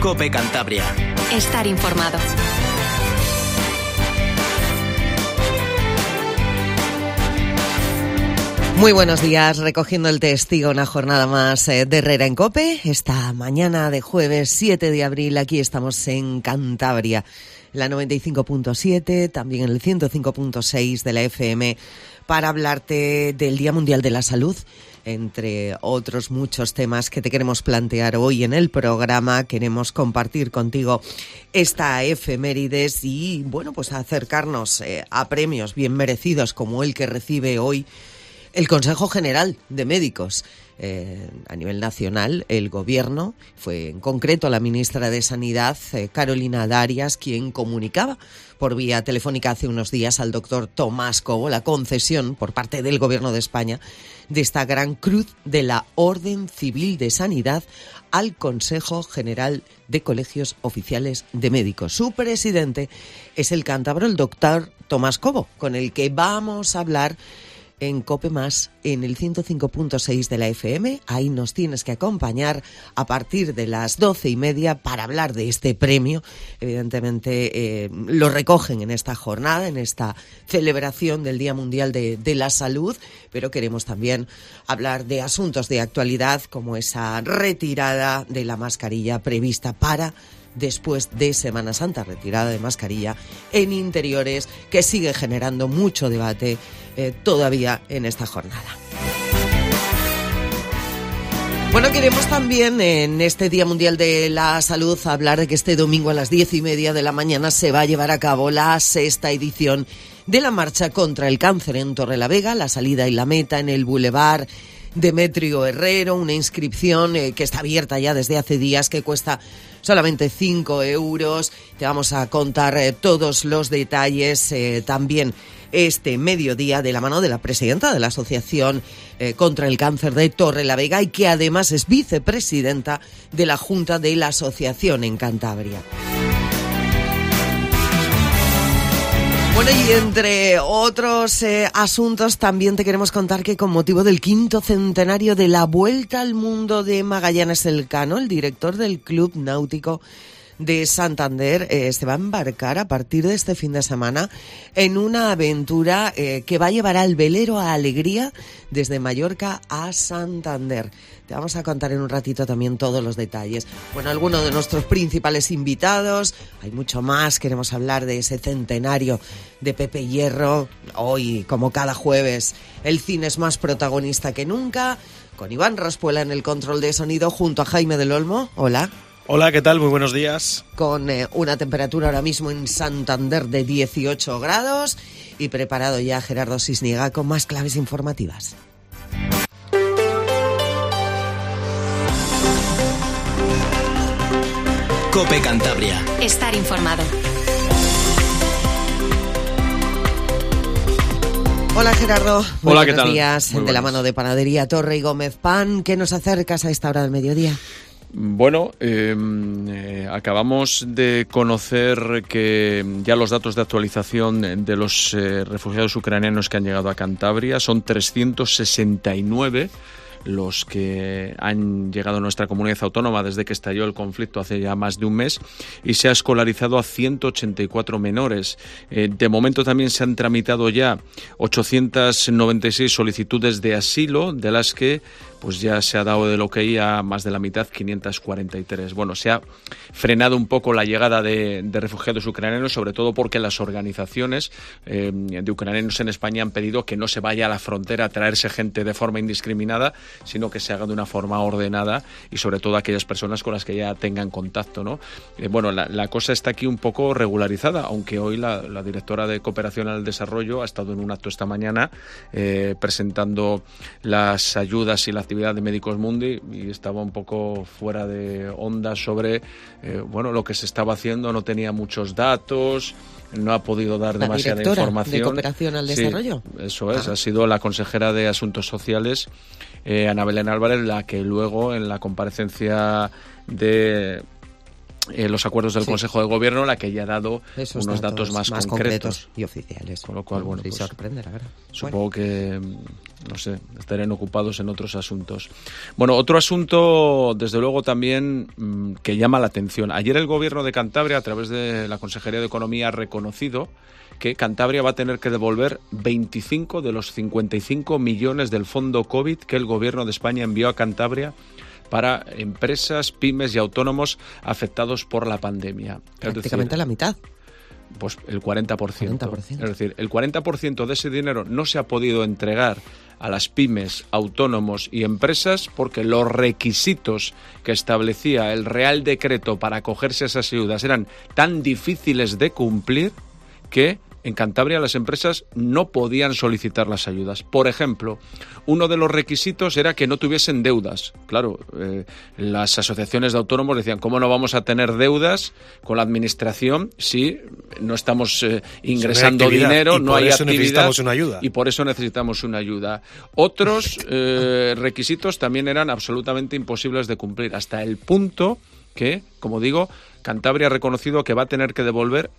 COPE Cantabria. Estar informado. Muy buenos días, recogiendo el testigo, una jornada más de Herrera en COPE. Esta mañana de jueves 7 de abril, aquí estamos en Cantabria, la 95.7, también en el 105.6 de la FM, para hablarte del Día Mundial de la Salud, entre otros muchos temas que te queremos plantear hoy en el programa. Queremos compartir contigo esta efemérides y, bueno, pues acercarnos a premios bien merecidos como el que recibe hoy el Consejo General de Médicos. A nivel nacional, el Gobierno, fue en concreto la ministra de Sanidad, Carolina Darias, quien comunicaba por vía telefónica hace unos días al doctor Tomás Cobo la concesión por parte del Gobierno de España de esta gran cruz de la Orden Civil de Sanidad al Consejo General de Colegios Oficiales de Médicos. Su presidente es el cántabro, el doctor Tomás Cobo, con el que vamos a hablar en COPE+, en el 105.6 de la FM. Ahí nos tienes que acompañar a partir de las 12:30 para hablar de este premio. Evidentemente lo recogen en esta jornada, en esta celebración del Día Mundial de la Salud, pero queremos también hablar de asuntos de actualidad, como esa retirada de la mascarilla prevista para después de Semana Santa, retirada de mascarilla en interiores, que sigue generando mucho debate todavía en esta jornada. Bueno, queremos también en este Día Mundial de la Salud hablar de que este domingo a las 10:30 de la mañana se va a llevar a cabo la 6ª edición de la Marcha contra el Cáncer en Torrelavega, la salida y la meta en el Boulevard Demetrio Herrero, una inscripción que está abierta ya desde hace días, que cuesta solamente 5 euros. Te vamos a contar todos los detalles también este mediodía de la mano de la presidenta de la Asociación contra el Cáncer de Torrelavega y que además es vicepresidenta de la Junta de la Asociación en Cantabria. Bueno, y entre otros asuntos también te queremos contar que con motivo del 5º centenario de la Vuelta al Mundo de Magallanes Elcano, el director del Club Náutico de Santander se va a embarcar a partir de este fin de semana en una aventura que va a llevar al velero a Alegría desde Mallorca a Santander. Te vamos a contar en un ratito también todos los detalles. Bueno, algunos de nuestros principales invitados, hay mucho más, queremos hablar de ese centenario de Pepe Hierro. Hoy, como cada jueves, el cine es más protagonista que nunca, con Iván Raspuela en el control de sonido junto a Jaime del Olmo. Hola. Hola, ¿qué tal? Muy buenos días. Con una temperatura ahora mismo en Santander de 18 grados y preparado ya Gerardo Sisniega con más claves informativas. COPE Cantabria. Estar informado. Hola Gerardo, hola, ¿qué buenos tal? días. Muy de la buenos. mano de Panadería Torre y Gómez Pan. ¿Qué nos acercas a esta hora del mediodía? Bueno, acabamos de conocer que ya los datos de actualización de los refugiados ucranianos que han llegado a Cantabria son 369 los que han llegado a nuestra comunidad autónoma desde que estalló el conflicto hace ya más de un mes, y se ha escolarizado a 184 menores. De momento también se han tramitado ya 896 solicitudes de asilo, de las que pues ya se ha dado del ok a más de la mitad, 543. Bueno, se ha frenado un poco la llegada de refugiados ucranianos, sobre todo porque las organizaciones de ucranianos en España han pedido que no se vaya a la frontera a traerse gente de forma indiscriminada, sino que se haga de una forma ordenada y sobre todo aquellas personas con las que ya tengan contacto, ¿no? Bueno, la cosa está aquí un poco regularizada, aunque hoy la directora de Cooperación al Desarrollo ha estado en un acto esta mañana presentando las ayudas y la actividad de Médicos Mundi, y estaba un poco fuera de onda sobre lo que se estaba haciendo. No tenía muchos datos, no ha podido dar demasiada información. ¿De Cooperación al Desarrollo? Sí, eso es. Ha sido la consejera de Asuntos Sociales, Ana Belén Álvarez, la que luego en la comparecencia de los acuerdos del Sí. Consejo de Gobierno, la que ya ha dado unos datos más concretos y oficiales. Con lo cual, bueno, sí, pues, sorprende, la verdad. supongo que, no sé, estarían ocupados en otros asuntos. Bueno, otro asunto, desde luego, también que llama la atención. Ayer el Gobierno de Cantabria, a través de la Consejería de Economía, ha reconocido que Cantabria va a tener que devolver 25 de los 55 millones del fondo COVID que el Gobierno de España envió a Cantabria para empresas, pymes y autónomos afectados por la pandemia. Prácticamente la mitad. Pues el 40%. 40%. Es decir, el 40% de ese dinero no se ha podido entregar a las pymes, autónomos y empresas porque los requisitos que establecía el Real Decreto para acogerse a esas ayudas eran tan difíciles de cumplir que en Cantabria las empresas no podían solicitar las ayudas. Por ejemplo, uno de los requisitos era que no tuviesen deudas. Claro, las asociaciones de autónomos decían, ¿cómo no vamos a tener deudas con la administración si no estamos ingresando dinero, no hay actividad? Por eso necesitamos una ayuda. Y por eso necesitamos una ayuda. Otros requisitos también eran absolutamente imposibles de cumplir, hasta el punto que, como digo, Cantabria ha reconocido que va a tener que devolver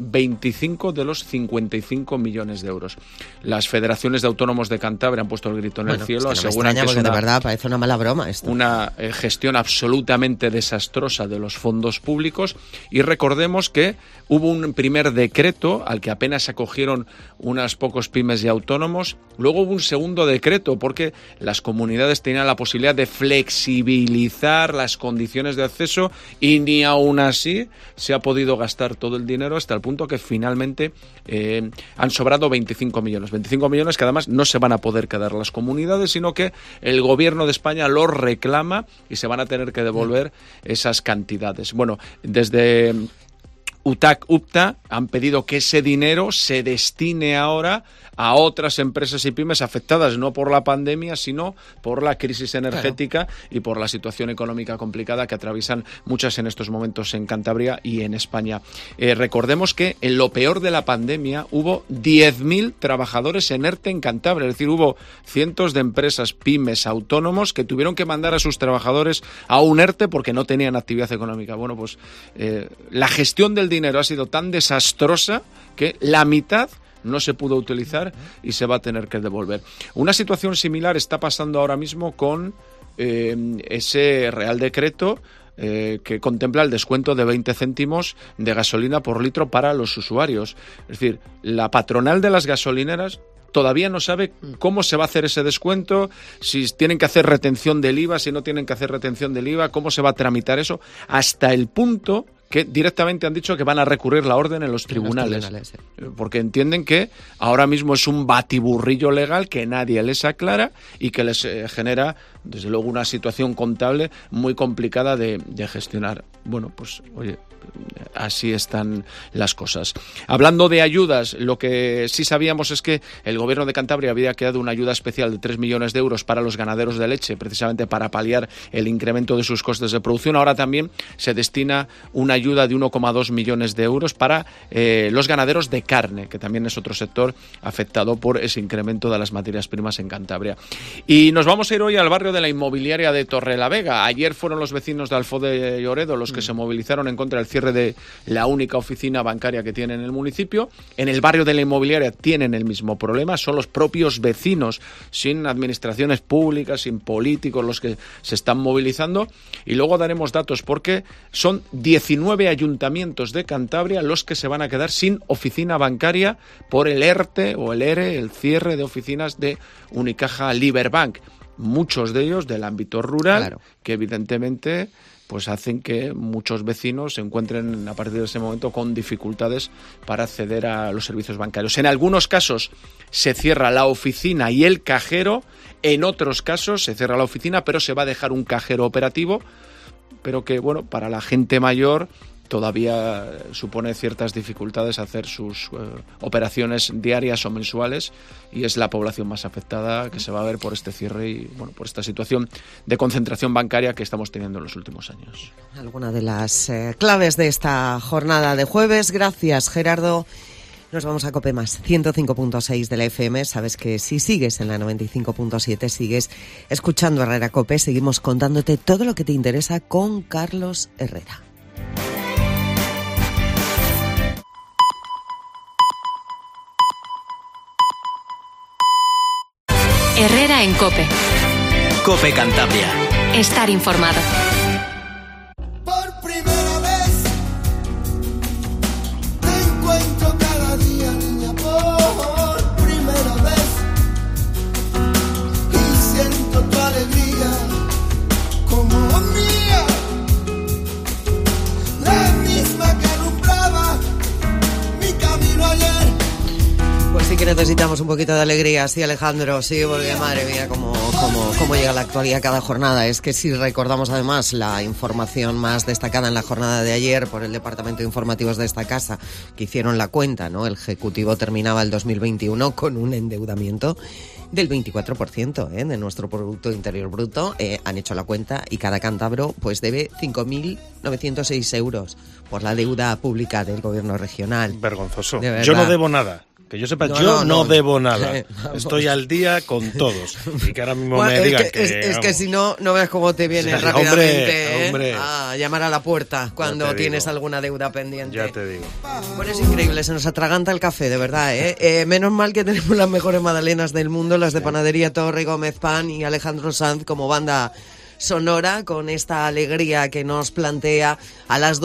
25 de los 55 millones de euros. Las federaciones de autónomos de Cantabria han puesto el grito en el cielo, es que aseguran que es de verdad parece una mala broma esto. Una gestión absolutamente desastrosa de los fondos públicos. Y recordemos que hubo un primer decreto al que apenas se acogieron unas pocos pymes y autónomos. Luego hubo un segundo decreto porque las comunidades tenían la posibilidad de flexibilizar las condiciones de acceso y ni aún así se ha podido gastar todo el dinero hasta el punto que finalmente han sobrado 25 millones. 25 millones que además no se van a poder quedar las comunidades, sino que el Gobierno de España los reclama y se van a tener que devolver esas cantidades. Bueno, desde UTAC-UPTA han pedido que ese dinero se destine ahora a otras empresas y pymes afectadas no por la pandemia, sino por la crisis energética y por la situación económica complicada que atraviesan muchas en estos momentos en Cantabria y en España. Recordemos que en lo peor de la pandemia hubo 10.000 trabajadores en ERTE en Cantabria, es decir, hubo cientos de empresas, pymes, autónomos que tuvieron que mandar a sus trabajadores a un ERTE porque no tenían actividad económica. Bueno, pues la gestión del dinero ha sido tan desastrosa que la mitad no se pudo utilizar y se va a tener que devolver. Una situación similar está pasando ahora mismo con ese Real Decreto que contempla el descuento de 20 céntimos de gasolina por litro para los usuarios. Es decir, la patronal de las gasolineras todavía no sabe cómo se va a hacer ese descuento, si tienen que hacer retención del IVA, si no tienen que hacer retención del IVA, cómo se va a tramitar eso, hasta el punto que directamente han dicho que van a recurrir la orden en los tribunales, porque entienden que ahora mismo es un batiburrillo legal que nadie les aclara y que les genera, desde luego, una situación contable muy complicada de gestionar. Bueno, pues, oye, así están las cosas. Hablando de ayudas, lo que sí sabíamos es que el Gobierno de Cantabria había creado una ayuda especial de 3 millones de euros para los ganaderos de leche, precisamente para paliar el incremento de sus costes de producción. Ahora también se destina una ayuda de 1,2 millones de euros para los ganaderos de carne, que también es otro sector afectado por ese incremento de las materias primas en Cantabria. Y nos vamos a ir hoy al barrio de la inmobiliaria de Torrelavega. Ayer fueron los vecinos de Alfó de Lloredo los que se movilizaron en contra del cierre de la única oficina bancaria que tiene en el municipio. En el barrio de la inmobiliaria tienen el mismo problema, son los propios vecinos, sin administraciones públicas, sin políticos, los que se están movilizando. Y luego daremos datos porque son 19 ayuntamientos de Cantabria los que se van a quedar sin oficina bancaria por el ERTE o el ERE, el cierre de oficinas de Unicaja Liberbank. Muchos de ellos del ámbito rural, claro, que evidentemente pues hacen que muchos vecinos se encuentren a partir de ese momento con dificultades para acceder a los servicios bancarios. En algunos casos se cierra la oficina y el cajero, en otros casos se cierra la oficina pero se va a dejar un cajero operativo, pero que, bueno, para la gente mayor todavía supone ciertas dificultades hacer sus operaciones diarias o mensuales, y es la población más afectada que se va a ver por este cierre y, bueno, por esta situación de concentración bancaria que estamos teniendo en los últimos años. Alguna de las claves de esta jornada de jueves. Gracias, Gerardo. Nos vamos a COPE+, 105.6 de la FM. Sabes que si sigues en la 95.7, sigues escuchando Herrera COPE. Seguimos contándote todo lo que te interesa con Carlos Herrera. Herrera en COPE. COPE Cantabria. Estar informado. Por primera vez te encuentro cada día, niña, por primera vez, y siento tu alegría como mía, la misma que alumbraba mi camino ayer. Pues sí que necesitamos un poquito de alegría, sí, Alejandro, sí, porque madre mía, cómo llega la actualidad cada jornada. Es que si recordamos además la información más destacada en la jornada de ayer por el Departamento de Informativos de esta casa, que hicieron la cuenta, ¿no? El Ejecutivo terminaba el 2021 con un endeudamiento del 24% de nuestro Producto Interior Bruto. Han hecho la cuenta y cada cántabro pues debe 5.906 euros por la deuda pública del Gobierno regional. Vergonzoso. De verdad. Yo no debo nada. Que yo sepa, yo no debo nada. Estoy al día con todos. Y que ahora mismo Bueno, me digan es que si no ves cómo te viene rápidamente hombre. a llamar a la puerta cuando tienes alguna deuda pendiente. Ya te digo. Bueno, es increíble, se nos atraganta el café, de verdad, menos mal que tenemos las mejores magdalenas del mundo, las de Panadería Torre Gómez Pan y Alejandro Sanz como banda sonora, con esta alegría que nos plantea a las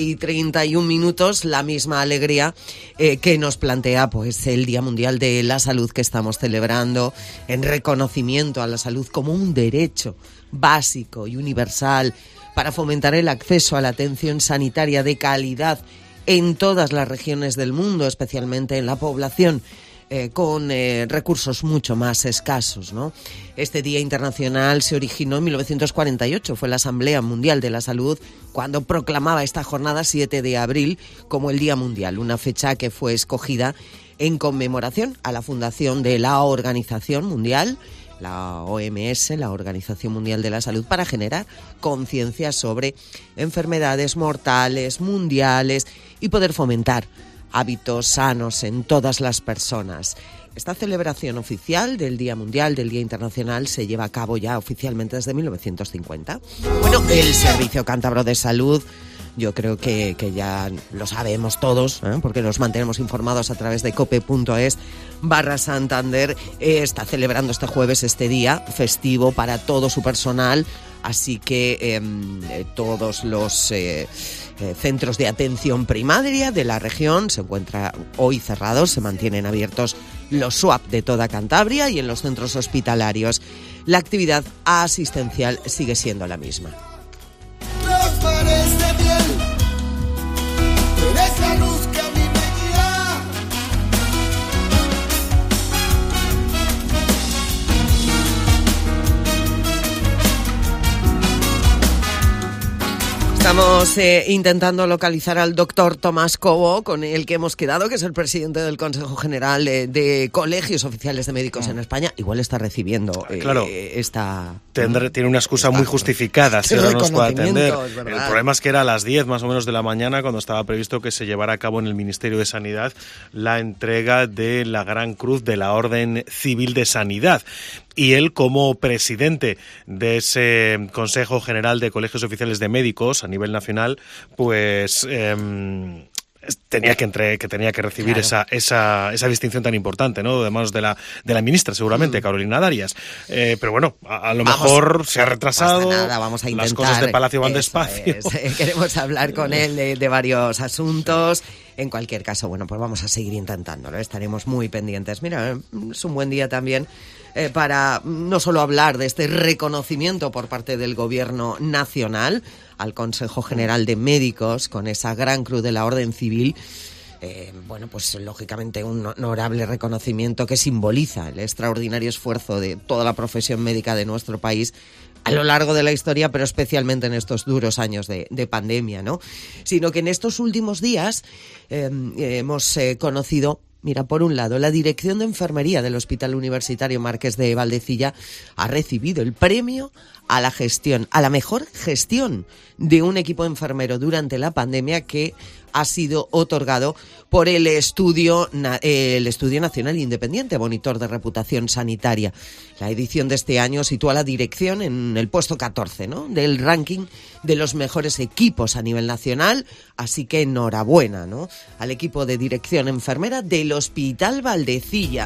12:31, la misma alegría que nos plantea pues el Día Mundial de la Salud que estamos celebrando, en reconocimiento a la salud como un derecho básico y universal para fomentar el acceso a la atención sanitaria de calidad en todas las regiones del mundo, especialmente en la población con recursos mucho más escasos, ¿no? Este Día Internacional se originó en 1948, fue la Asamblea Mundial de la Salud cuando proclamaba esta jornada 7 de abril como el Día Mundial, una fecha que fue escogida en conmemoración a la fundación de la Organización Mundial, la OMS, la Organización Mundial de la Salud, para generar conciencia sobre enfermedades mortales, mundiales y poder fomentar hábitos sanos en todas las personas. Esta celebración oficial del Día Mundial, del Día Internacional, se lleva a cabo ya oficialmente desde 1950. Bueno, el Servicio Cántabro de Salud, yo creo que ya lo sabemos todos, porque nos mantenemos informados a través de cope.es/Santander, está celebrando este jueves este día festivo para todo su personal, así que todos los centros de atención primaria de la región se encuentran hoy cerrados, se mantienen abiertos los SUAP de toda Cantabria y en los centros hospitalarios la actividad asistencial sigue siendo la misma. Los mares de miel, tú eres la luz que a mí me guía. Estamos intentando localizar al doctor Tomás Cobo, con el que hemos quedado, que es el presidente del Consejo General de Colegios Oficiales de Médicos en España. Igual está recibiendo esta... Tiene una excusa muy justificada, si no nos puede atender. El problema es que era a las 10 más o menos de la mañana cuando estaba previsto que se llevara a cabo en el Ministerio de Sanidad la entrega de la Gran Cruz de la Orden Civil de Sanidad. Y él, como presidente de ese Consejo General de Colegios Oficiales de Médicos a nivel nacional, pues tenía que recibir esa distinción tan importante, ¿no? De manos de la ministra, seguramente, Carolina Darias. Pero bueno, a lo mejor se ha retrasado. No pasa nada, vamos a intentar. Las cosas de Palacio van despacio. Queremos hablar con él de varios asuntos. En cualquier caso, bueno, pues vamos a seguir intentándolo. Estaremos muy pendientes. Mira, es un buen día también para no solo hablar de este reconocimiento por parte del Gobierno nacional al Consejo General de Médicos con esa Gran Cruz de la Orden Civil. Bueno, pues lógicamente un honorable reconocimiento que simboliza el extraordinario esfuerzo de toda la profesión médica de nuestro país a lo largo de la historia, pero especialmente en estos duros años de pandemia, ¿no? Sino que en estos últimos días hemos conocido... Mira, por un lado, la Dirección de Enfermería del Hospital Universitario Marqués de Valdecilla ha recibido el premio a la mejor gestión de un equipo enfermero durante la pandemia, que ha sido otorgado por el Estudio Nacional Independiente, Monitor de Reputación Sanitaria. La edición de este año sitúa la dirección en el puesto 14, ¿no?, del ranking de los mejores equipos a nivel nacional, así que enhorabuena, ¿no?, al equipo de dirección enfermera del Hospital Valdecilla.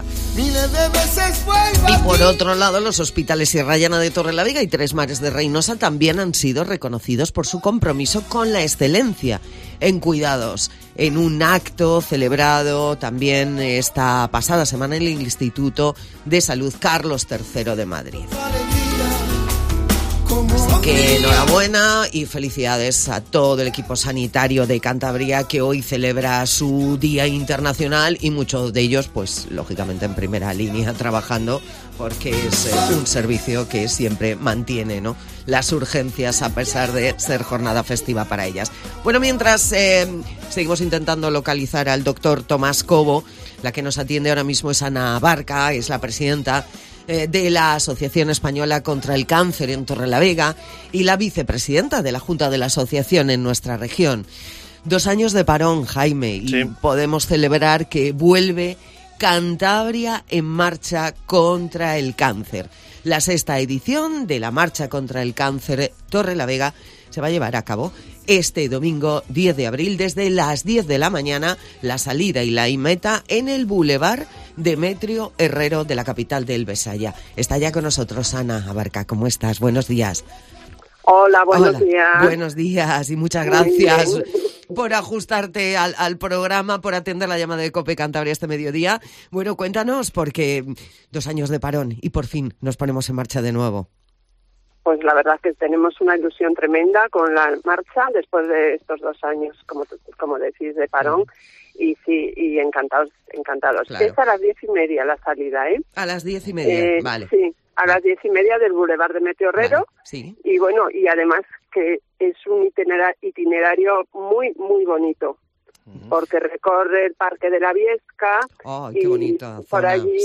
Y por otro lado, los hospitales Sierra Llana de Torrelavega y Tres Mares de Reynosa también han sido reconocidos por su compromiso con la excelencia en cuidados, en un acto celebrado también esta pasada semana en el Instituto de Salud Carlos III de Madrid. Así que enhorabuena y felicidades a todo el equipo sanitario de Cantabria, que hoy celebra su Día Internacional, y muchos de ellos, pues lógicamente en primera línea trabajando, porque es un servicio que siempre mantiene, ¿no?, las urgencias a pesar de ser jornada festiva para ellas. Bueno, mientras seguimos intentando localizar al doctor Tomás Cobo, la que nos atiende ahora mismo es Ana Barca, es la presidenta de la Asociación Española contra el Cáncer en Torrelavega y la vicepresidenta de la Junta de la Asociación en nuestra región. 2 años de parón, Jaime, y sí, podemos celebrar que vuelve Cantabria en marcha contra el cáncer. La 6ª edición de la Marcha contra el Cáncer Torrelavega se va a llevar a cabo este domingo 10 de abril desde las 10 de la mañana, la salida y la meta en el Boulevard Demetrio Herrero de la capital del Besaya. Está ya con nosotros Ana Barca. ¿Cómo estás? Buenos días. Hola, buenos días. Buenos días y muchas gracias por ajustarte al programa, por atender la llamada de COPE Cantabria este mediodía. Bueno, cuéntanos, porque 2 años de parón y por fin nos ponemos en marcha de nuevo. Pues la verdad es que tenemos una ilusión tremenda con la marcha después de estos 2 años, como decís, de parón. Y sí, y encantados. Claro. Es a las 10:30 la salida, ¿eh? A las 10:30, vale. Sí, a las 10:30 del Boulevard Demetrio Herrero. Vale, sí. Y bueno, y además que es un itinerario muy, muy bonito. Porque recorre el Parque de la Viesca. ¡Oh, qué bonita zona! Por allí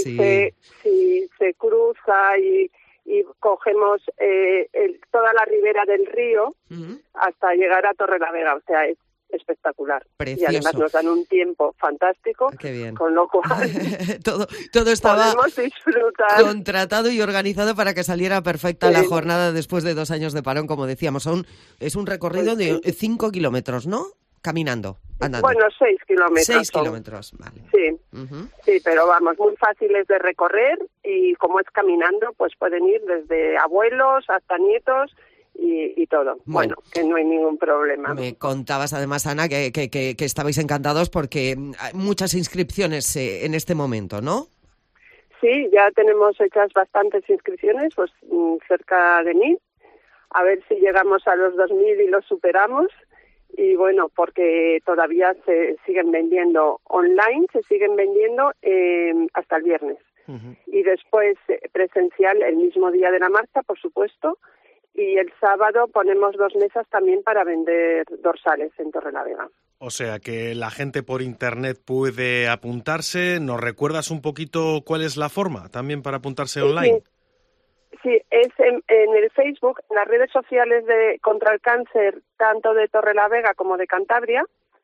se cruza y cogemos toda la ribera del río hasta llegar a Torrelavega. O sea, es espectacular. Precioso. Y además nos dan un tiempo fantástico. Qué bien. Con lo cual todo estaba contratado y organizado para que saliera perfecta la jornada después de 2 años de parón, como decíamos. Es un recorrido de 5 kilómetros, ¿no? Caminando, andando. Bueno, 6 kilómetros. 6 kilómetros, vale. Sí, sí, pero vamos, muy fáciles de recorrer, y como es caminando, pues pueden ir desde abuelos hasta nietos y todo. Bueno, que no hay ningún problema. Me contabas además, Ana, que estabais encantados porque hay muchas inscripciones en este momento, ¿no? Sí, ya tenemos hechas bastantes inscripciones, pues cerca de 1000. A ver si llegamos a los 2000 y los superamos. Y bueno, porque todavía se siguen vendiendo online, se siguen vendiendo hasta el viernes. Y después presencial el mismo día de la marcha, por supuesto. Y el sábado ponemos 2 mesas también para vender dorsales en Torrelavega. O sea que la gente por internet puede apuntarse. ¿Nos recuerdas un poquito cuál es la forma también para apuntarse online? Sí, es en el Facebook, en las redes sociales contra el cáncer, tanto de Torrelavega como de Cantabria.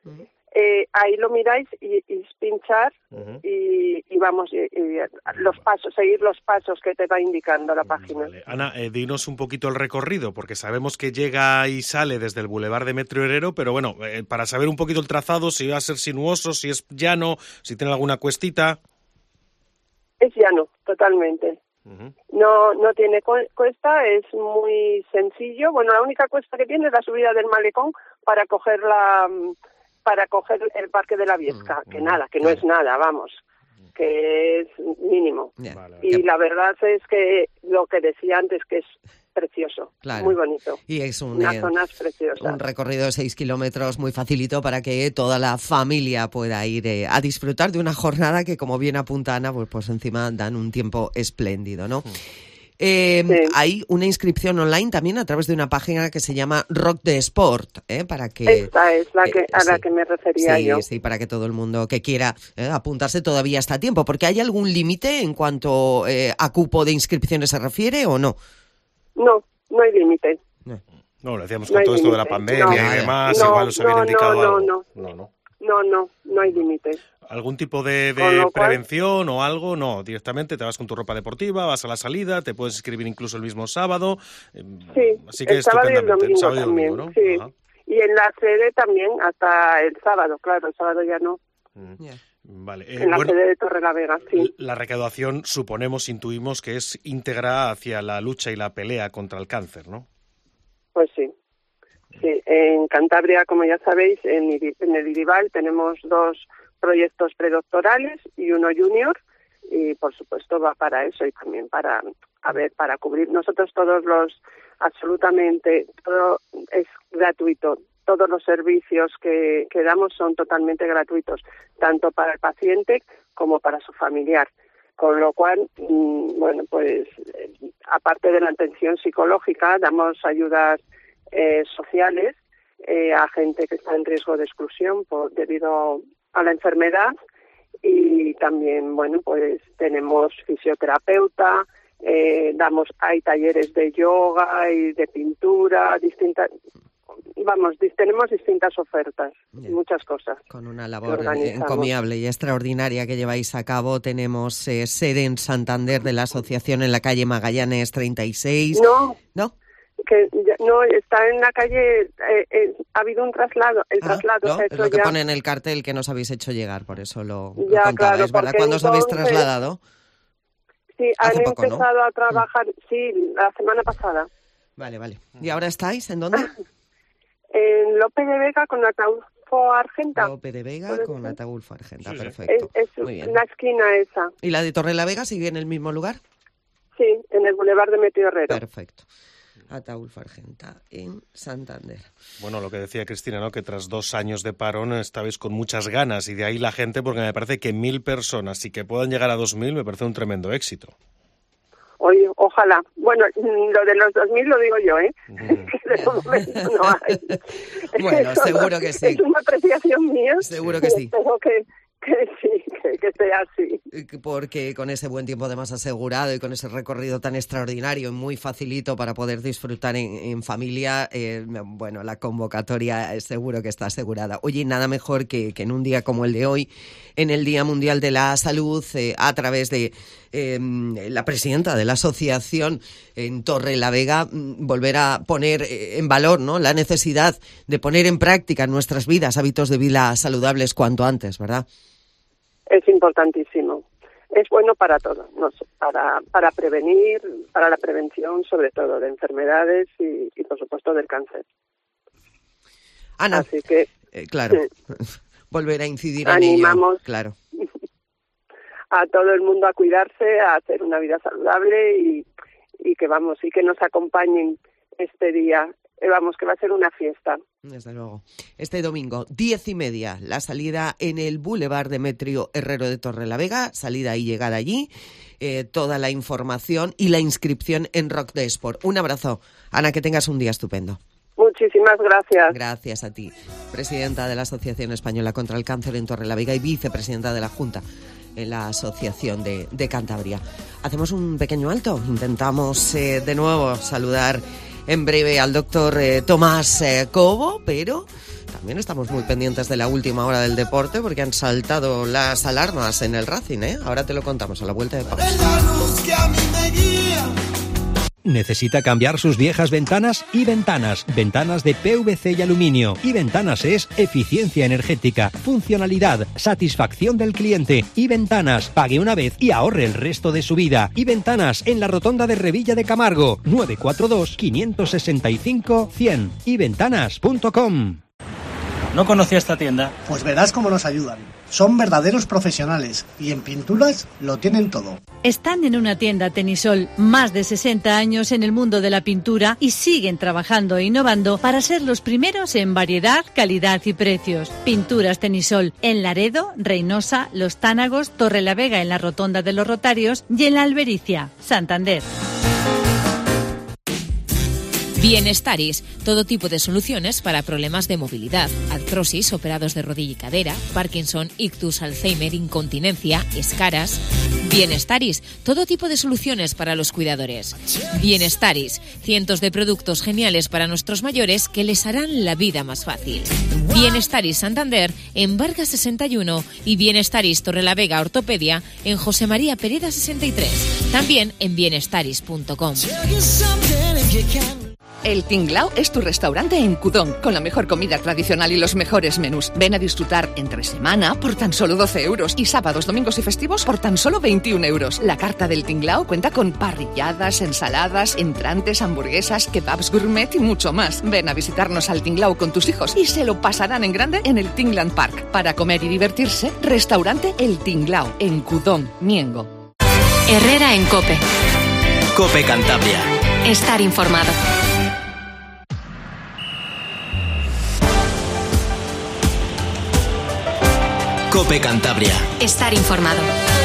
Ahí lo miráis y pinchar y vamos, los pasos, seguir los pasos que te va indicando la página. Vale. Ana, dinos un poquito el recorrido, porque sabemos que llega y sale desde el Boulevard Demetrio Herrero, pero bueno, para saber un poquito el trazado, si va a ser sinuoso, si es llano, si tiene alguna cuestita. Es llano, totalmente. No tiene cuesta, es muy sencillo. Bueno, la única cuesta que tiene es la subida del malecón para coger el Parque de la Viesca, que no es nada, vamos, que es mínimo. Y la verdad es que lo que decía antes, que es precioso, muy bonito. Y es unas zonas preciosas. Un recorrido de 6 kilómetros muy facilito para que toda la familia pueda ir a disfrutar de una jornada que, como bien apunta Ana, pues encima dan un tiempo espléndido, ¿no? Hay una inscripción online también a través de una página que se llama Rock de Sport, para que... Esta es la que me refería yo. Sí, para que todo el mundo que quiera apuntarse todavía está a tiempo, porque ¿hay algún límite en cuanto a cupo de inscripciones se refiere o no? No hay límite. No, lo decíamos con todo esto de la pandemia y demás, igual os habían indicado algo. No hay límites. ¿Algún tipo de prevención o algo? No, directamente te vas con tu ropa deportiva, vas a la salida, te puedes inscribir incluso el mismo sábado. Sí, así que el sábado y el domingo sábado también, ¿no? Sí. Ajá. Y en la sede también hasta el sábado, claro, el sábado ya no. Vale. En la sede de Torrelavega, sí. La recaudación, intuimos que es íntegra hacia la lucha y la pelea contra el cáncer, ¿no? Pues sí. Sí, en Cantabria, como ya sabéis, en el IDIVAL tenemos 2 proyectos predoctorales y uno junior, y por supuesto va para eso y también para cubrir nosotros absolutamente todo es gratuito. Todos los servicios que damos son totalmente gratuitos, tanto para el paciente como para su familiar. Con lo cual, pues aparte de la atención psicológica, damos ayudas sociales a gente que está en riesgo de exclusión debido a la enfermedad, y también, pues tenemos fisioterapeuta, hay talleres de yoga y de pintura, tenemos distintas ofertas, muchas cosas. Con una labor encomiable y extraordinaria que lleváis a cabo. Tenemos sede en Santander de la asociación en la calle Magallanes 36. ¿No? No, está en la calle, ha habido un traslado, traslado se ha hecho es lo que ya. pone en el cartel que nos habéis hecho llegar, por eso lo ya, contabais, claro, ¿verdad? ¿Cuándo os habéis trasladado? Sí, hace han poco, empezado ¿no? a trabajar, sí, la semana pasada. Vale. ¿Y ahora estáis en dónde? En Lope de Vega con Ataulfo Argenta. Lope de Vega con Ataulfo Argenta, sí. Perfecto. Es muy bien. la esquina esa. ¿Y la de Torrelavega sigue en el mismo lugar? Sí, en el Boulevard Demetrio Herrero. Perfecto. Ataulfo Argenta en Santander. Bueno, lo que decía Cristina, ¿no? Que tras 2 años de parón estabais con muchas ganas, y de ahí la gente, porque me parece que 1.000 personas y que puedan llegar a 2.000 me parece un tremendo éxito. Oye, ojalá. Bueno, lo de los 2.000 lo digo yo, ¿eh? De momento no hay. Bueno, seguro que sí. Es una apreciación mía. Seguro que sí. Espero que sí, que sea así. Porque con ese buen tiempo además asegurado y con ese recorrido tan extraordinario y muy facilito para poder disfrutar en familia, la convocatoria seguro que está asegurada. Oye, nada mejor que en un día como el de hoy, en el Día Mundial de la Salud, a través de la presidenta de la asociación en Torrelavega, volver a poner en valor, ¿no?, la necesidad de poner en práctica en nuestras vidas hábitos de vida saludables cuanto antes, ¿verdad? Es importantísimo. Es bueno para todo, no sé, para prevenir, para la prevención sobre todo de enfermedades y por supuesto del cáncer. Ana, así que claro, volver a incidir animamos en ello, claro, a todo el mundo a cuidarse, a hacer una vida saludable y que nos acompañen este día. Que va a ser una fiesta. Desde luego. Este domingo, 10:30, la salida en el Boulevard Demetrio Herrero de Torrelavega, salida y llegada allí, toda la información y la inscripción en Rock de Sport. Un abrazo. Ana, que tengas un día estupendo. Muchísimas gracias. Gracias a ti, presidenta de la Asociación Española contra el Cáncer en Torrelavega y vicepresidenta de la Junta en la Asociación de Cantabria. Hacemos un pequeño alto, intentamos de nuevo saludar en breve al doctor Tomás Cobo, pero también estamos muy pendientes de la última hora del deporte porque han saltado las alarmas en el Racing, ¿eh? Ahora te lo contamos a la vuelta de pausa. Es la luz que a mí me guía. ¿Necesita cambiar sus viejas ventanas? Y Ventanas. Ventanas de PVC y aluminio. Y Ventanas es eficiencia energética, funcionalidad, satisfacción del cliente. Y Ventanas. Pague una vez y ahorre el resto de su vida. Y Ventanas en la rotonda de Revilla de Camargo. 942-565-100. yventanas.com. No conocía esta tienda. Pues verás cómo nos ayudan. Son verdaderos profesionales y en pinturas lo tienen todo. Están en una tienda Tenisol, más de 60 años en el mundo de la pintura y siguen trabajando e innovando para ser los primeros en variedad, calidad y precios. Pinturas Tenisol en Laredo, Reynosa, Los Tánagos, Torrelavega en la Rotonda de los Rotarios y en la Albericia, Santander. Bienestaris, todo tipo de soluciones para problemas de movilidad, artrosis, operados de rodilla y cadera, Parkinson, ictus, Alzheimer, incontinencia, escaras. Bienestaris, todo tipo de soluciones para los cuidadores. Bienestaris, cientos de productos geniales para nuestros mayores que les harán la vida más fácil. Bienestaris Santander en Vargas 61 y Bienestaris Torrelavega Ortopedia en José María Pereda 63. También en bienestaris.com. El Tinglao es tu restaurante en Cudón, con la mejor comida tradicional y los mejores menús. Ven a disfrutar entre semana por tan solo 12 euros y sábados, domingos y festivos por tan solo 21 euros. La carta del Tinglao cuenta con parrilladas, ensaladas, entrantes, hamburguesas, kebabs gourmet y mucho más. Ven a visitarnos al Tinglao con tus hijos y se lo pasarán en grande en el Tingland Park. Para comer y divertirse, restaurante El Tinglao, en Cudón, Miengo. Herrera en COPE. COPE Cantabria. Estar informado. COPE Cantabria. Estar informado.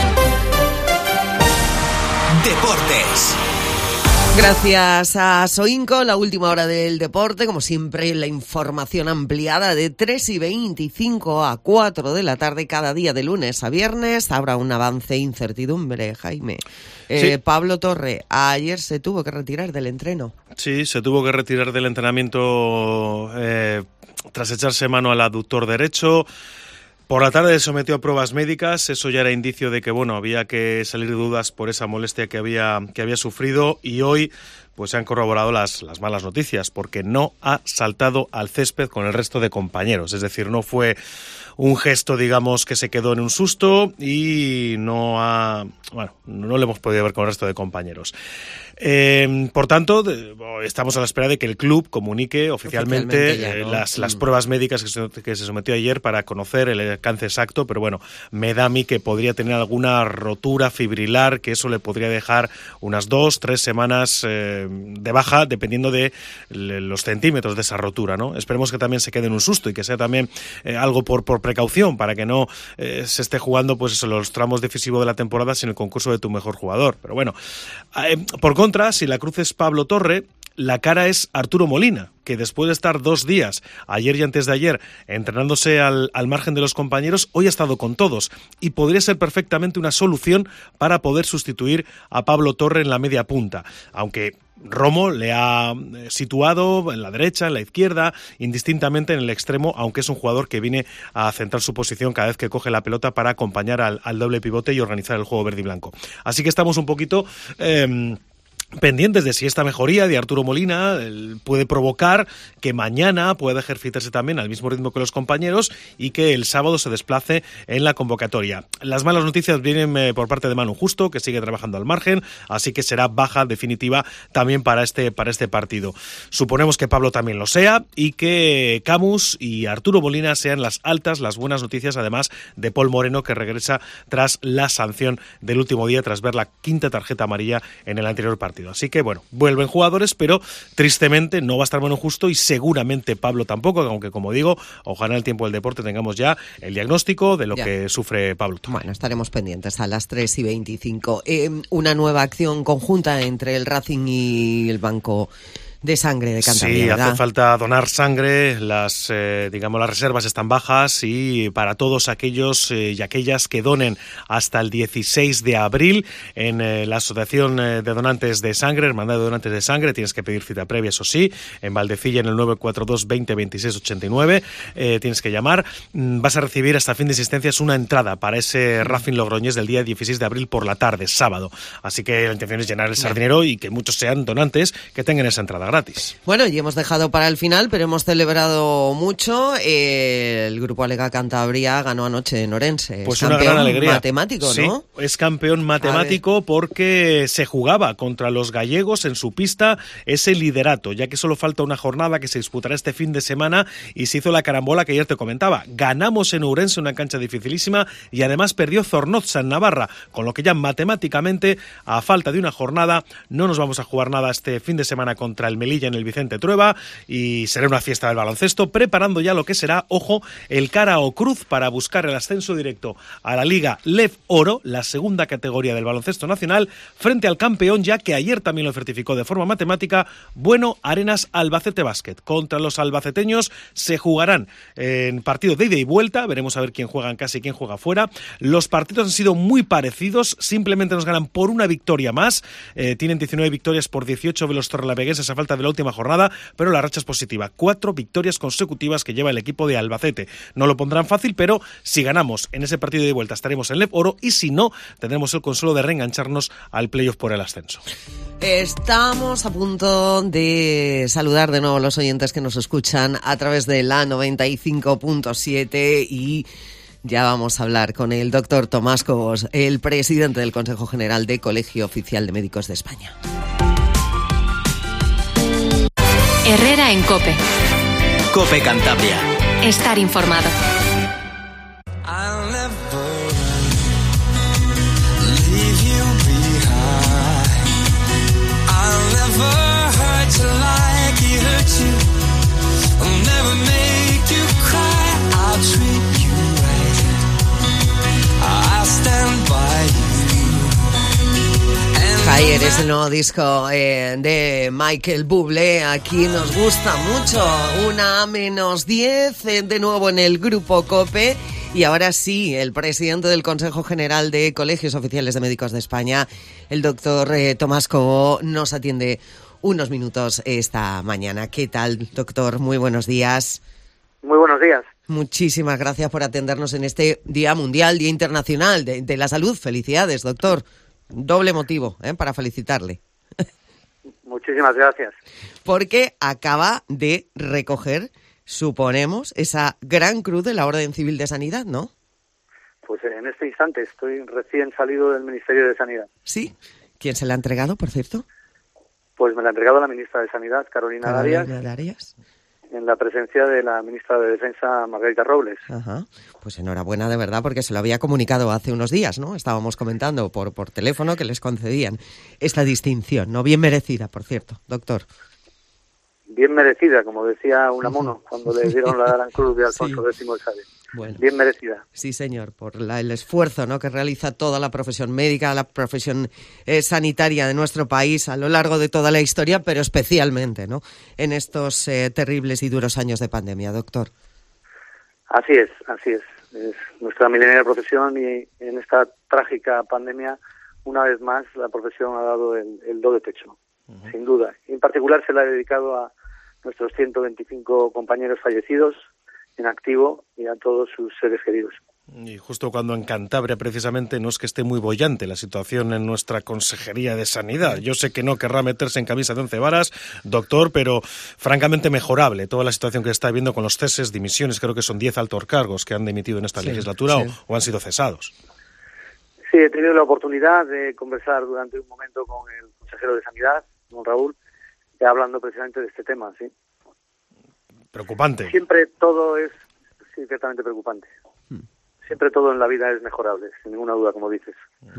Deportes. Gracias a Soinco, la última hora del deporte, como siempre la información ampliada de 3:25 a 4 de la tarde cada día de lunes a viernes. Habrá un avance e incertidumbre, Jaime. Sí. Pablo Torre, ayer se tuvo que retirar del entreno. Sí, se tuvo que retirar del entrenamiento tras echarse mano al aductor derecho. Por la tarde se sometió a pruebas médicas, eso ya era indicio de que había que salir de dudas por esa molestia que había sufrido, y hoy pues se han corroborado las malas noticias, porque no ha saltado al césped con el resto de compañeros, es decir, no fue un gesto, digamos, que se quedó en un susto y no lo hemos podido ver con el resto de compañeros. Por tanto, estamos a la espera de que el club comunique oficialmente ya, ¿no? las pruebas médicas que se sometió ayer para conocer el alcance exacto, pero me da a mí que podría tener alguna rotura fibrilar, que eso le podría dejar unas 2-3 semanas de baja, dependiendo de los centímetros de esa rotura, ¿no? Esperemos que también se quede en un susto y que sea también algo por precaución, para que no se esté jugando los tramos decisivos de la temporada sin el concurso de tu mejor jugador. Pero por contra, si la cruz es Pablo Torre, la cara es Arturo Molina, que después de estar 2 días, ayer y antes de ayer, entrenándose al margen de los compañeros, hoy ha estado con todos y podría ser perfectamente una solución para poder sustituir a Pablo Torre en la media punta, aunque Romo le ha situado en la derecha, en la izquierda, indistintamente en el extremo, aunque es un jugador que viene a centrar su posición cada vez que coge la pelota para acompañar al doble pivote y organizar el juego verde y blanco. Así que estamos un poquito pendientes de si esta mejoría de Arturo Molina puede provocar que mañana pueda ejercitarse también al mismo ritmo que los compañeros y que el sábado se desplace en la convocatoria. Las malas noticias vienen por parte de Manu Justo, que sigue trabajando al margen, así que será baja definitiva también para este partido. Suponemos que Pablo también lo sea y que Camus y Arturo Molina sean las buenas noticias, además de Paul Moreno, que regresa tras la sanción del último día, tras ver la 5ª tarjeta amarilla en el anterior partido. Así que vuelven jugadores, pero tristemente no va a estar Manu Justo y seguramente Pablo tampoco, aunque como digo, ojalá en el tiempo del deporte tengamos ya el diagnóstico de lo que sufre Pablo. Bueno, estaremos pendientes a las 3:25. Una nueva acción conjunta entre el Racing y el Banco de Sangre de Cantabria, sí, ¿verdad? Hace falta donar sangre, las reservas están bajas, y para todos aquellos y aquellas que donen hasta el 16 de abril en la Asociación de Donantes de Sangre, Hermandad de Donantes de Sangre, tienes que pedir cita previa, eso sí, en Valdecilla en el 942 20 26 89, tienes que llamar. Vas a recibir hasta fin de existencias una entrada para ese Racing Logroñés del día 16 de abril por la tarde, sábado. Así que la intención es llenar el sardinero y que muchos sean donantes que tengan esa entrada gratis. Bueno, y hemos dejado para el final, pero hemos celebrado mucho. El Grupo Alega Cantabria ganó anoche en Orense. Pues una gran alegría. Matemático, ¿no? Sí, es campeón matemático porque se jugaba contra los gallegos en su pista ese liderato, ya que solo falta una jornada que se disputará este fin de semana, y se hizo la carambola que ayer te comentaba. Ganamos en Ourense, una cancha dificilísima, y además perdió Zornoza en Navarra, con lo que ya matemáticamente, a falta de una jornada, no nos vamos a jugar nada este fin de semana contra el Melilla en el Vicente Trueba, y será una fiesta del baloncesto, preparando ya lo que será, ojo, el cara o cruz para buscar el ascenso directo a la Liga LEF Oro, la segunda categoría del baloncesto nacional, frente al campeón, ya que ayer también lo certificó de forma matemática, Bueno Arenas Albacete Basket. Contra los albaceteños se jugarán en partidos de ida y vuelta, veremos a ver quién juega en casa y quién juega fuera. Los partidos han sido muy parecidos, simplemente nos ganan por una victoria más, tienen 19 victorias por 18 de los torrelaveguenses a falta de la última jornada, pero la racha es positiva, 4 victorias consecutivas que lleva el equipo de Albacete. No lo pondrán fácil, pero si ganamos en ese partido de vuelta estaremos en LEF Oro, y si no, tendremos el consuelo de reengancharnos al playoff por el ascenso. Estamos a punto de saludar de nuevo a los oyentes que nos escuchan a través de la 95.7 y ya vamos a hablar con el doctor Tomás Cobos, el presidente del Consejo General de Colegio Oficial de Médicos de España. Herrera en COPE. COPE Cantabria. Estar informado. Fire es el nuevo disco de Michael Bublé. Aquí nos gusta mucho. 1:10 de nuevo en el Grupo COPE. Y ahora sí, el presidente del Consejo General de Colegios Oficiales de Médicos de España, el doctor Tomás Cobo, nos atiende unos minutos esta mañana. ¿Qué tal, doctor? Muy buenos días. Muy buenos días. Muchísimas gracias por atendernos en este Día Mundial, Día Internacional de la Salud. Felicidades, doctor. Doble motivo para felicitarle. Muchísimas gracias. Porque acaba de recoger, suponemos, esa gran cruz de la Orden Civil de Sanidad, ¿no? Pues en este instante estoy recién salido del Ministerio de Sanidad. ¿Sí? ¿Quién se la ha entregado, por cierto? Pues me la ha entregado la ministra de Sanidad, Carolina Darias, en la presencia de la ministra de Defensa, Margarita Robles. Ajá. Pues enhorabuena de verdad, porque se lo había comunicado hace unos días, ¿no? Estábamos comentando por teléfono que les concedían esta distinción, ¿no? Bien merecida, por cierto, doctor. Bien merecida, como decía Unamuno, cuando le dieron la Gran Cruz de Alfonso X el Sabio. Bueno, bien merecida. Sí, señor, por el esfuerzo, ¿no?, que realiza toda la profesión médica, la profesión sanitaria de nuestro país a lo largo de toda la historia, pero especialmente, ¿no?, en estos terribles y duros años de pandemia, doctor. Así es, así es. Es nuestra milenaria profesión y en esta trágica pandemia, una vez más, la profesión ha dado el do de pecho, sin duda. Y en particular se la ha dedicado a nuestros 125 compañeros fallecidos en activo y a todos sus seres queridos. Y justo cuando en Cantabria, precisamente, no es que esté muy bollante la situación en nuestra Consejería de Sanidad. Yo sé que no querrá meterse en camisa de 11 varas, doctor, pero francamente mejorable toda la situación que está habiendo con los ceses, dimisiones. Creo que son 10 altos cargos que han dimitido en esta legislatura o han sido cesados. Sí, he tenido la oportunidad de conversar durante un momento con el consejero de Sanidad, don Raúl, hablando precisamente de este tema, sí. Preocupante. Siempre todo es ciertamente preocupante. Siempre todo en la vida es mejorable, sin ninguna duda, como dices.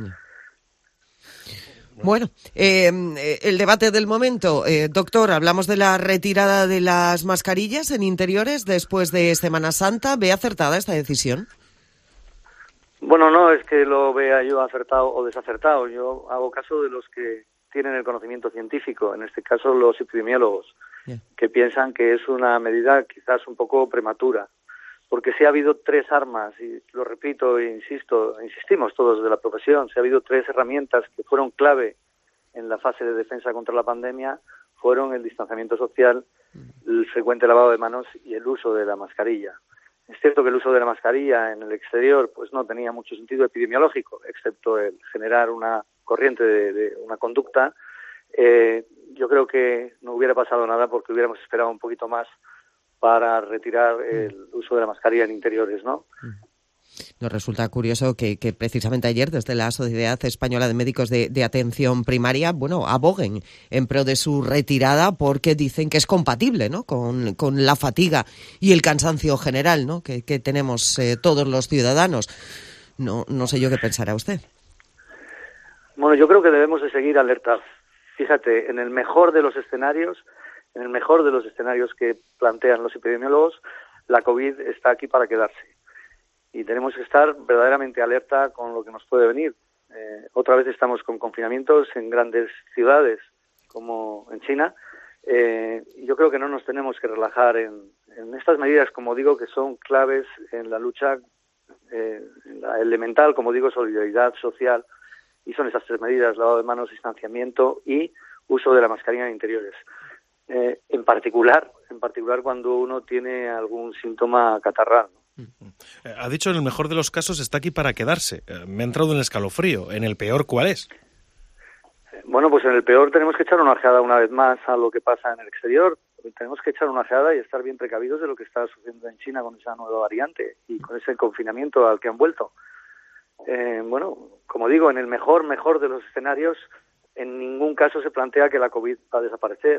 Bueno, el debate del momento. Doctor, hablamos de la retirada de las mascarillas en interiores después de Semana Santa. ¿Ve acertada esta decisión? Bueno, no es que lo vea yo acertado o desacertado. Yo hago caso de los que tienen el conocimiento científico, en este caso los epidemiólogos, que piensan que es una medida quizás un poco prematura. Porque si ha habido 3 armas, y lo repito e insistimos todos de la profesión, si ha habido 3 herramientas que fueron clave en la fase de defensa contra la pandemia, fueron el distanciamiento social, el frecuente lavado de manos y el uso de la mascarilla. Es cierto que el uso de la mascarilla en el exterior pues no tenía mucho sentido epidemiológico, excepto el generar una corriente de una conducta. Yo creo que no hubiera pasado nada porque hubiéramos esperado un poquito más para retirar el uso de la mascarilla en interiores, ¿no? Nos resulta curioso que precisamente ayer desde la Sociedad Española de Médicos de Atención Primaria, bueno, aboguen en pro de su retirada porque dicen que es compatible, ¿no?, con la fatiga y el cansancio general, ¿no?, que tenemos todos los ciudadanos. No sé yo qué pensará usted. Bueno, yo creo que debemos de seguir alertas. Fíjate, en el mejor de los escenarios, en el mejor de los escenarios que plantean los epidemiólogos, la COVID está aquí para quedarse. Y tenemos que estar verdaderamente alerta con lo que nos puede venir. Otra vez estamos con confinamientos en grandes ciudades, como en China. Yo creo que no nos tenemos que relajar en estas medidas, como digo, que son claves en la lucha, la elemental, como digo, solidaridad social, y son esas 3 medidas: lavado de manos, distanciamiento y uso de la mascarilla en interiores. En particular cuando uno tiene algún síntoma catarral, ¿no? Ha dicho en el mejor de los casos está aquí para quedarse. Me ha entrado en el escalofrío. ¿En el peor cuál es? Bueno, pues en el peor tenemos que echar una ojeada una vez más a lo que pasa en el exterior. Tenemos que echar una ojeada y estar bien precavidos de lo que está sucediendo en China con esa nueva variante y con ese confinamiento al que han vuelto. Bueno, como digo, en el mejor de los escenarios, en ningún caso se plantea que la COVID va a desaparecer.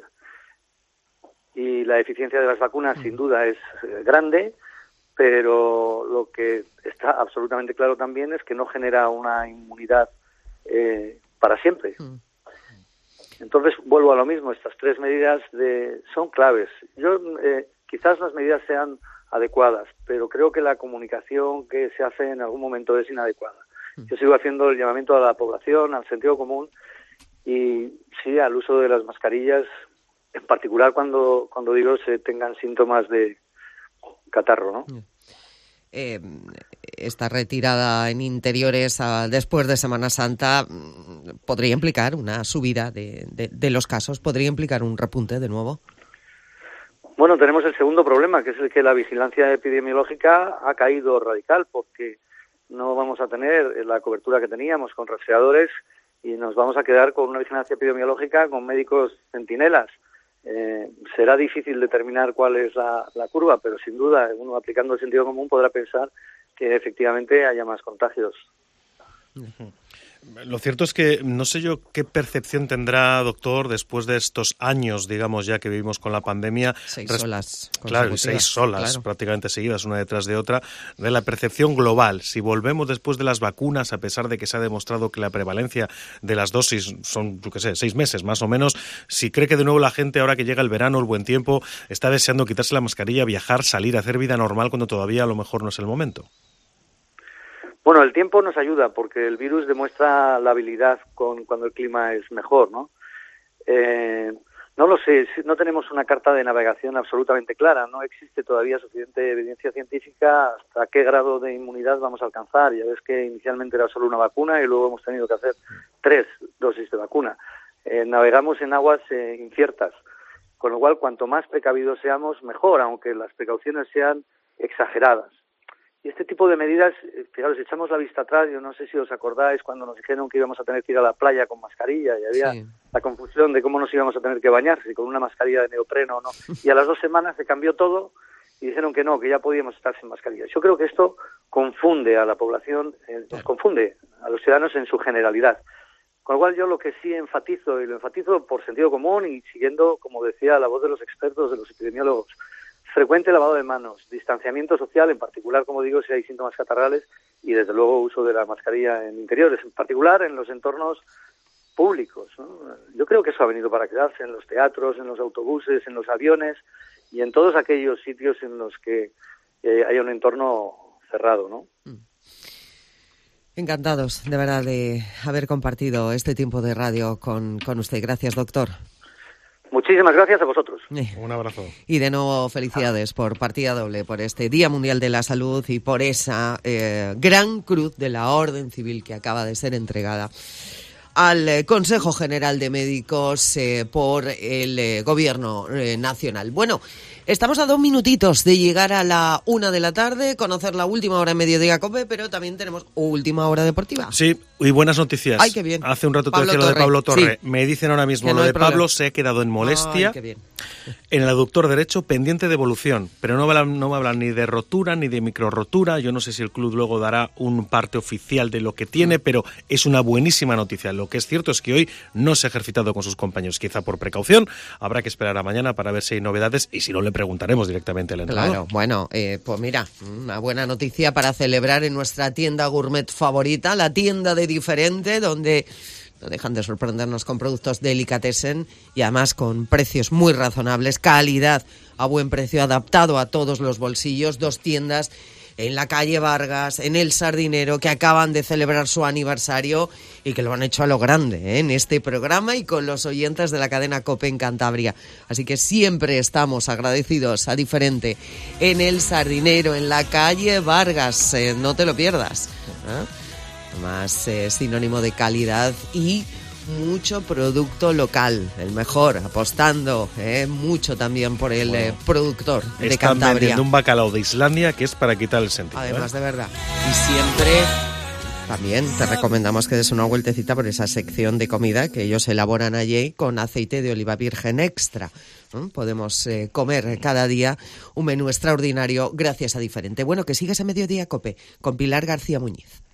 Y la eficiencia de las vacunas, sin duda, es grande, pero lo que está absolutamente claro también es que no genera una inmunidad para siempre. Entonces, vuelvo a lo mismo, estas 3 medidas son claves. Quizás las medidas sean adecuadas, pero creo que la comunicación que se hace en algún momento es inadecuada. Yo sigo haciendo el llamamiento a la población, al sentido común, y sí, al uso de las mascarillas, en particular cuando digo se tengan síntomas de catarro, ¿no? Esta retirada en interiores después de Semana Santa podría implicar una subida de los casos, podría implicar un repunte de nuevo. Bueno, tenemos el segundo problema, que es el que la vigilancia epidemiológica ha caído radical, porque no vamos a tener la cobertura que teníamos con rastreadores y nos vamos a quedar con una vigilancia epidemiológica con médicos centinelas. Será difícil determinar cuál es la curva, pero sin duda uno aplicando el sentido común podrá pensar que efectivamente haya más contagios. Lo cierto es que no sé yo qué percepción tendrá, doctor, después de estos años, digamos, ya que vivimos con la pandemia. 6 olas. Claro, 6 olas prácticamente seguidas, una detrás de otra, de la percepción global. Si volvemos después de las vacunas, a pesar de que se ha demostrado que la prevalencia de las dosis son, 6 meses más o menos, si cree que de nuevo la gente, ahora que llega el verano, el buen tiempo, está deseando quitarse la mascarilla, viajar, salir, hacer vida normal, cuando todavía a lo mejor no es el momento. Bueno, el tiempo nos ayuda porque el virus demuestra la habilidad cuando el clima es mejor, ¿no? No lo sé, no tenemos una carta de navegación absolutamente clara, no existe todavía suficiente evidencia científica hasta qué grado de inmunidad vamos a alcanzar. Ya ves que inicialmente era solo una vacuna y luego hemos tenido que hacer 3 dosis de vacuna. Navegamos en aguas inciertas, con lo cual cuanto más precavidos seamos, mejor, aunque las precauciones sean exageradas. Y este tipo de medidas, fijaros, echamos la vista atrás, yo no sé si os acordáis cuando nos dijeron que íbamos a tener que ir a la playa con mascarilla y había la confusión de cómo nos íbamos a tener que bañar, si con una mascarilla de neopreno o no. Y a las 2 semanas se cambió todo y dijeron que no, que ya podíamos estar sin mascarilla. Yo creo que esto confunde a la población, nos confunde a los ciudadanos en su generalidad. Con lo cual yo lo que sí enfatizo, y lo enfatizo por sentido común y siguiendo, como decía, la voz de los expertos, de los epidemiólogos, frecuente lavado de manos, distanciamiento social, en particular, como digo, si hay síntomas catarrales, y desde luego uso de la mascarilla en interiores, en particular en los entornos públicos, ¿no? Yo creo que eso ha venido para quedarse en los teatros, en los autobuses, en los aviones y en todos aquellos sitios en los que haya un entorno cerrado, ¿no? Encantados, de verdad, de haber compartido este tiempo de radio con usted. Gracias, doctor. Muchísimas gracias a vosotros. Un abrazo. Y de nuevo felicidades por partida doble, por este Día Mundial de la Salud y por esa gran cruz de la Orden Civil que acaba de ser entregada al Consejo General de Médicos por el Gobierno Nacional. Bueno, estamos a 2 minutitos de llegar a la 1 de la tarde, conocer la última hora en Mediodía COPE, pero también tenemos última hora deportiva. Sí, y buenas noticias. Ay, qué bien. Hace un rato te decía lo de Pablo Torre. Sí. Me dicen ahora mismo lo de Pablo, se ha quedado en molestia. Ay, qué bien. En el aductor derecho, pendiente de evolución, pero no me hablan ni de rotura ni de microrotura. Yo no sé si el club luego dará un parte oficial de lo que tiene, pero es una buenísima noticia. Lo que es cierto es que hoy no se ha ejercitado con sus compañeros, quizá por precaución. Habrá que esperar a mañana para ver si hay novedades y si no le preguntaremos directamente al entrenador. Claro, bueno, pues mira, una buena noticia para celebrar en nuestra tienda gourmet favorita, la tienda de Diferente, donde no dejan de sorprendernos con productos delicatessen y además con precios muy razonables, calidad a buen precio, adaptado a todos los bolsillos. 2 tiendas en la calle Vargas, en El Sardinero, que acaban de celebrar su aniversario y que lo han hecho a lo grande, en este programa y con los oyentes de la cadena COPE en Cantabria. Así que siempre estamos agradecidos a Diferente en El Sardinero, en la calle Vargas, no te lo pierdas. Además, sinónimo de calidad y mucho producto local, el mejor, apostando mucho también por el productor de Están Cantabria. vendiendo un bacalao de Islandia que es para quitar el sentido. Además, de verdad. Y siempre también te recomendamos que des una vueltecita por esa sección de comida que ellos elaboran allí con aceite de oliva virgen extra. Podemos comer cada día un menú extraordinario gracias a Diferente. Bueno, que sigas a Mediodía COPE con Pilar García Muñiz.